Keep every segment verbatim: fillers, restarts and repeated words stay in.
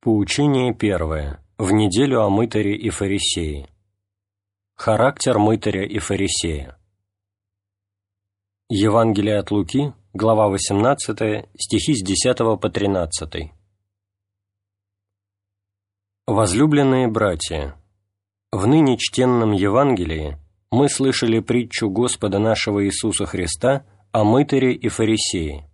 Поучение первое. В неделю о мытаре и фарисее. Характер мытаря и фарисея. Евангелие от Луки, глава восемнадцатая, стихи с десятого по тринадцатый. Возлюбленные братья, в ныне чтенном Евангелии мы слышали притчу Господа нашего Иисуса Христа о мытаре и фарисее.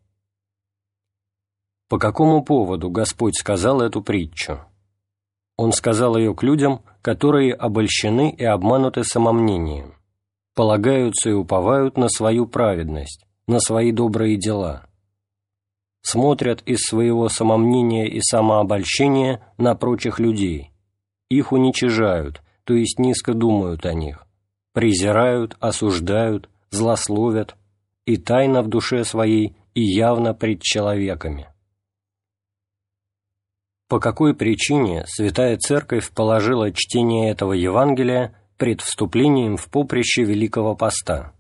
По какому поводу Господь сказал эту притчу? Он сказал ее к людям, которые обольщены и обмануты самомнением, полагаются и уповают на свою праведность, на свои добрые дела, смотрят из своего самомнения и самообольщения на прочих людей, их уничижают, то есть низко думают о них, презирают, осуждают, злословят, и тайно в душе своей, и явно пред человеками. По какой причине Святая Церковь положила чтение этого Евангелия пред вступлением в поприще Великого Поста?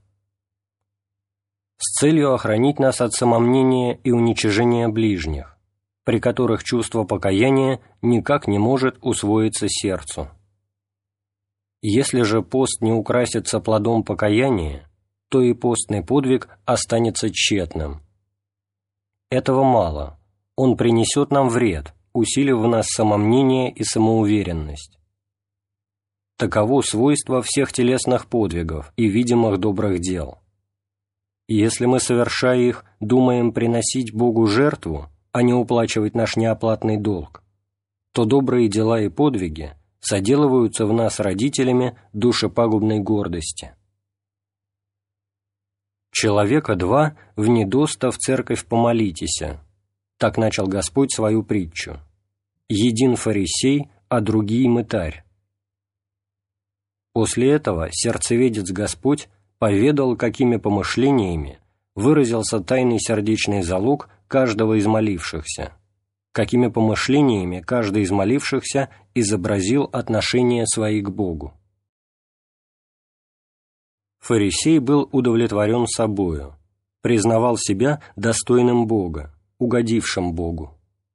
С целью охранить нас от самомнения и уничижения ближних, при которых чувство покаяния никак не может усвоиться сердцу. Если же пост не украсится плодом покаяния, то и постный подвиг останется тщетным. Этого мало, он принесет нам вред, усилив в нас самомнение и самоуверенность. Таково свойство всех телесных подвигов и видимых добрых дел. И если мы, совершая их, думаем приносить Богу жертву, а не уплачивать наш неоплатный долг, то добрые дела и подвиги соделываются в нас родителями душепагубной гордости. «Человека два внедоста в церковь помолитеся», так начал Господь свою притчу. «Един фарисей, а другий мытарь». После этого сердцеведец Господь поведал, какими помышлениями выразился тайный сердечный залог каждого из молившихся, какими помышлениями каждый из молившихся изобразил отношения свои к Богу. Фарисей был удовлетворен собою, признавал себя достойным Бога, угодившим Богу.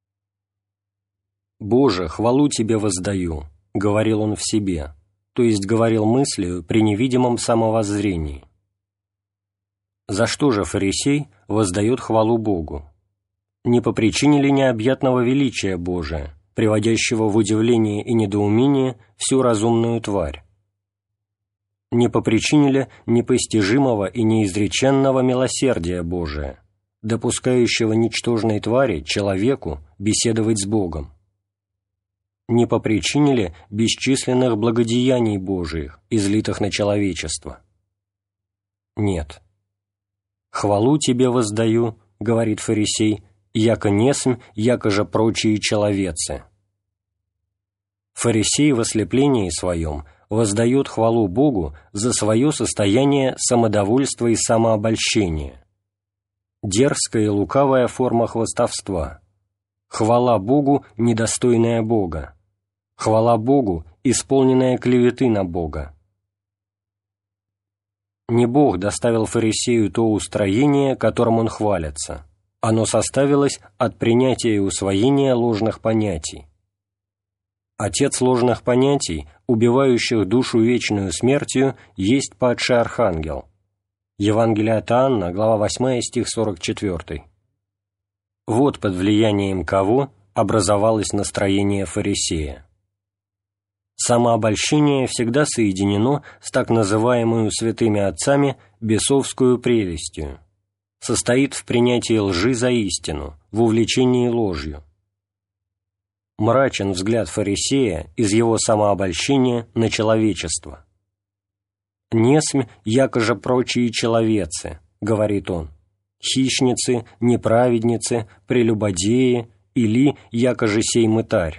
«Боже, хвалу Тебе воздаю», — говорил он в себе, то есть говорил мыслью при невидимом самовоззрении. За что же фарисей воздает хвалу Богу? Не по причине ли необъятного величия Божия, приводящего в удивление и недоумение всю разумную тварь? Не по причине ли непостижимого и неизреченного милосердия Божия, допускающего ничтожной твари, человеку, беседовать с Богом? Не по причине ли бесчисленных благодеяний Божиих, излитых на человечество? Нет. «Хвалу Тебе воздаю, — говорит фарисей, — яко несмь, яко же прочие человецы». Фарисей в ослеплении своем воздает хвалу Богу за свое состояние самодовольства и самообольщения. Дерзкая и лукавая форма хвастовства. Хвала Богу, недостойная Бога. Хвала Богу, исполненная клеветы на Бога. Не Бог доставил фарисею то устроение, которым он хвалится. Оно составилось от принятия и усвоения ложных понятий. Отец ложных понятий, убивающих душу вечную смертью, есть падший архангел. Евангелие от Иоанна, глава восьмая, стих сорок четвёртый. Вот под влиянием кого образовалось настроение фарисея. Самообольщение всегда соединено с так называемую святыми отцами бесовскую прелестью, состоит в принятии лжи за истину, в увлечении ложью. Мрачен взгляд фарисея из его самообольщения на человечество. «Несмь, яко же прочие человецы», — говорит он, «хищницы, неправедницы, прелюбодеи, или яко же сей мытарь».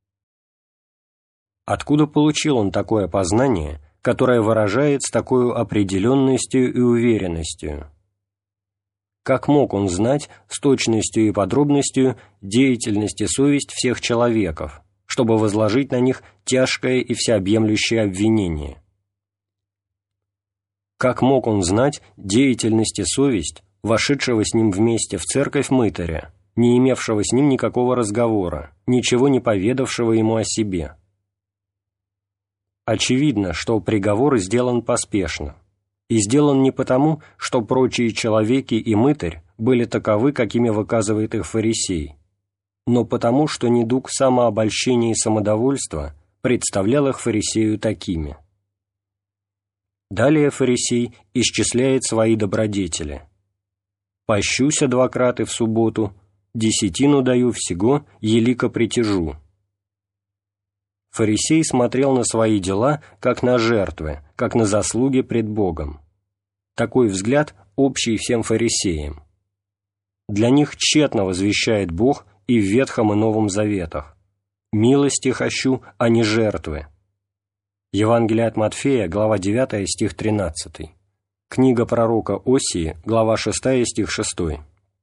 Откуда получил он такое познание, которое выражает с такой определенностью и уверенностью? Как мог он знать с точностью и подробностью деятельность и совесть всех человеков, чтобы возложить на них тяжкое и всеобъемлющее обвинение? Как мог он знать деятельность и совесть вошедшего с ним вместе в церковь мытаря, не имевшего с ним никакого разговора, ничего не поведавшего ему о себе. Очевидно, что приговор сделан поспешно, и сделан не потому, что прочие человеки и мытарь были таковы, какими выказывает их фарисей, но потому, что недуг самообольщения и самодовольства представлял их фарисею такими. Далее фарисей исчисляет свои добродетели. «Пощуся двакраты в субботу, десятину даю всего, елико притяжу». Фарисей смотрел на свои дела, как на жертвы, как на заслуги пред Богом. Такой взгляд общий всем фарисеям. Для них тщетно возвещает Бог и в Ветхом и Новом Заветах: «Милости хочу, а не жертвы». Евангелие от Матфея, глава девятая, стих тринадцатый. Книга пророка Осии, глава шестая, стих шестой.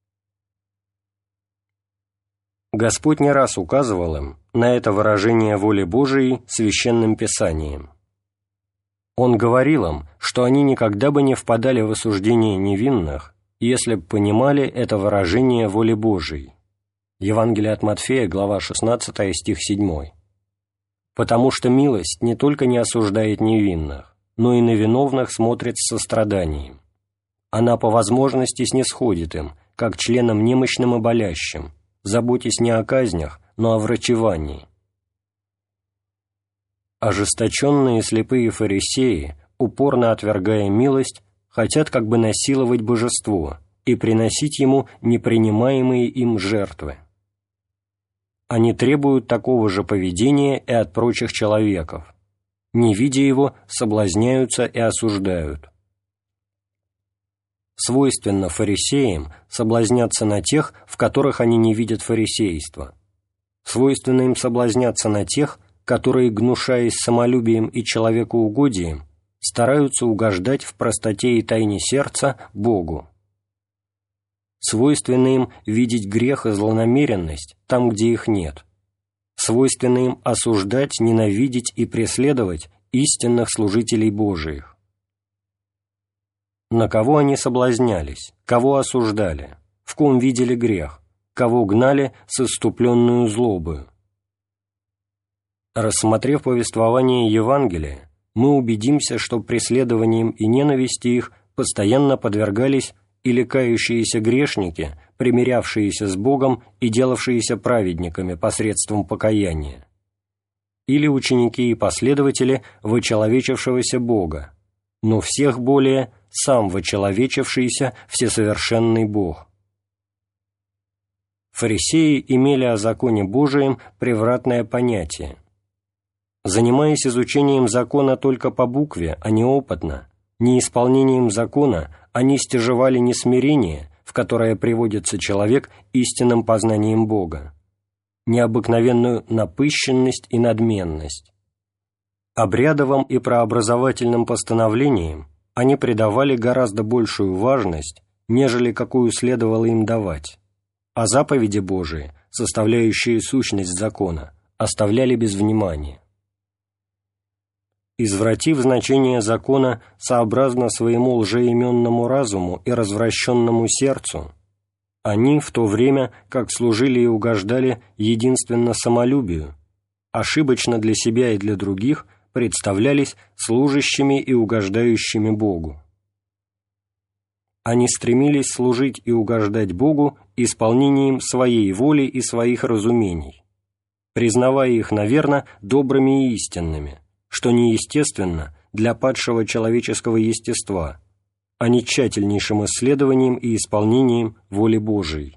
Господь не раз указывал им на это выражение воли Божией священным Писанием. Он говорил им, что они никогда бы не впадали в осуждение невинных, если бы понимали это выражение воли Божией. Евангелие от Матфея, глава шестнадцатая, стих седьмой. Потому что милость не только не осуждает невинных, но и на виновных смотрит с состраданием. Она по возможности снисходит им, как членам немощным и болящим, заботясь не о казнях, но о врачевании. Ожесточенные слепые фарисеи, упорно отвергая милость, хотят как бы насиловать божество и приносить ему непринимаемые им жертвы. Они требуют такого же поведения и от прочих человеков. Не видя его, соблазняются и осуждают. Свойственно фарисеям соблазняться на тех, в которых они не видят фарисейства. Свойственно им соблазняться на тех, которые, гнушаясь самолюбием и человекоугодием, стараются угождать в простоте и тайне сердца Богу. Свойственно им видеть грех и злонамеренность там, где их нет. Свойственно им осуждать, ненавидеть и преследовать истинных служителей Божиих. На кого они соблазнялись, кого осуждали, в ком видели грех, кого гнали с исступленную злобою. Рассмотрев повествование Евангелия, мы убедимся, что преследованием и ненависти их постоянно подвергались или кающиеся грешники, примирявшиеся с Богом и делавшиеся праведниками посредством покаяния, или ученики и последователи вочеловечившегося Бога, но всех более сам вочеловечившийся всесовершенный Бог. Фарисеи имели о законе Божием превратное понятие. Занимаясь изучением закона только по букве, а не опытно, неисполнением закона они стяжевали не смирение, в которое приводится человек истинным познанием Бога, необыкновенную напыщенность и надменность. Обрядовым и прообразовательным постановлениям они придавали гораздо большую важность, нежели какую следовало им давать, а заповеди Божии, составляющие сущность закона, оставляли без внимания. Извратив значение закона сообразно своему лжеименному разуму и развращенному сердцу, они, в то время, как служили и угождали единственно самолюбию, ошибочно для себя и для других представлялись служащими и угождающими Богу. Они стремились служить и угождать Богу исполнением своей воли и своих разумений, признавая их, наверно, добрыми и истинными, что неестественно для падшего человеческого естества, а не тщательнейшим исследованием и исполнением воли Божией.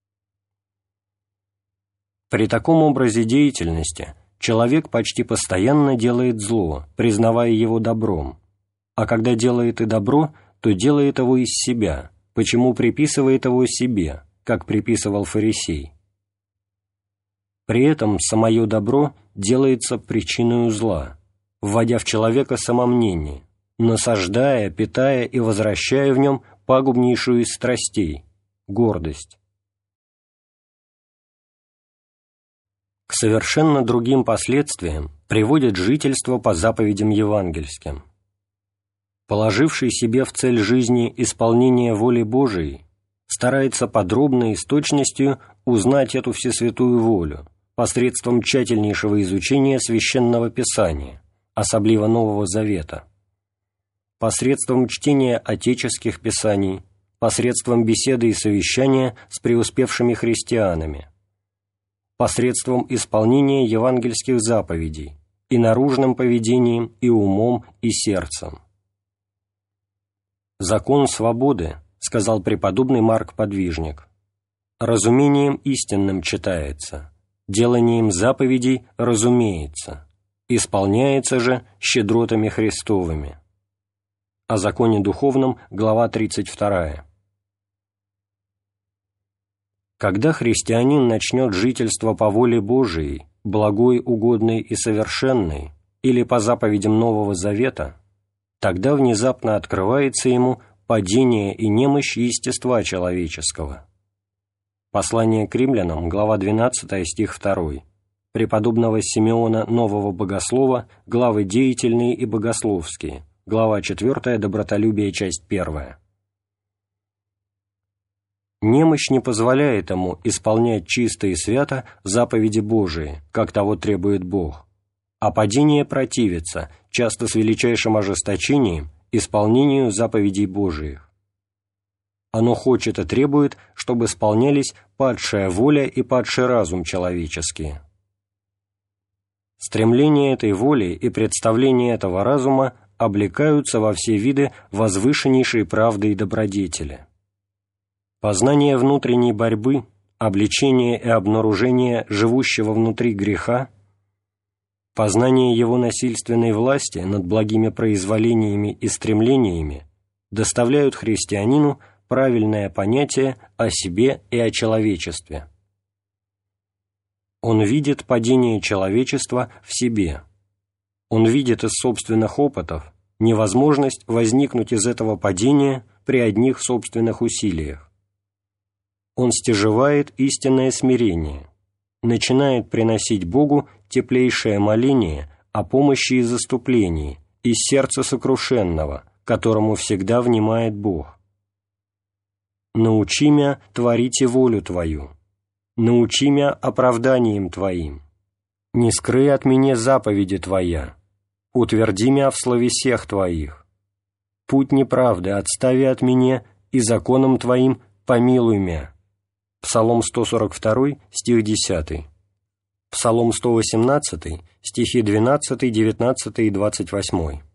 При таком образе деятельности человек почти постоянно делает зло, признавая его добром, а когда делает и добро, то делает его из себя, почему приписывает его себе, как приписывал фарисей. При этом самое добро делается причиной зла, вводя в человека самомнение, насаждая, питая и возвращая в нем пагубнейшую из страстей – гордость. К совершенно другим последствиям приводит жительство по заповедям евангельским. Положивший себе в цель жизни исполнение воли Божией, старается подробно и с точностью узнать эту всесвятую волю посредством тщательнейшего изучения Священного Писания, особливо Нового Завета, посредством чтения отеческих писаний, посредством беседы и совещания с преуспевшими христианами, посредством исполнения евангельских заповедей и наружным поведением, и умом, и сердцем. «Закон свободы, — сказал преподобный Марк Подвижник, — разумением истинным читается, деланием заповедей разумеется, исполняется же щедротами Христовыми». О законе духовном, глава тридцать вторая. Когда христианин начнет жительство по воле Божией, благой, угодной и совершенной, или по заповедям Нового Завета, тогда внезапно открывается ему падение и немощь естества человеческого. Послание к римлянам, глава двенадцатая, стих второй. Преподобного Симеона Нового Богослова, главы деятельные и богословские, глава четвертая, добротолюбие, часть первая. Немощь не позволяет ему исполнять чисто и свято заповеди Божии, как того требует Бог, а падение противится, часто с величайшим ожесточением, исполнению заповедей Божиих. Оно хочет и требует, чтобы исполнялись падшая воля и падший разум человеческие. Стремление этой воли и представление этого разума облекаются во все виды возвышеннейшей правды и добродетели. Познание внутренней борьбы, обличение и обнаружение живущего внутри греха, познание его насильственной власти над благими произволениями и стремлениями доставляют христианину правильное понятие о себе и о человечестве. Он видит падение человечества в себе. Он видит из собственных опытов невозможность возникнуть из этого падения при одних собственных усилиях. Он стяжевает истинное смирение, начинает приносить Богу теплейшее моление о помощи и заступлении из сердца сокрушенного, которому всегда внимает Бог. «Научи мя творите волю Твою, научи мя оправданием Твоим, не скрый от меня заповеди Твоя, утверди мя в словесех Твоих, путь неправды отстави от меня и законом Твоим помилуй мя». Псалом сто сорок два, стих десятый. Псалом сто восемнадцатый, стихи двенадцатый, девятнадцатый и двадцать восьмой.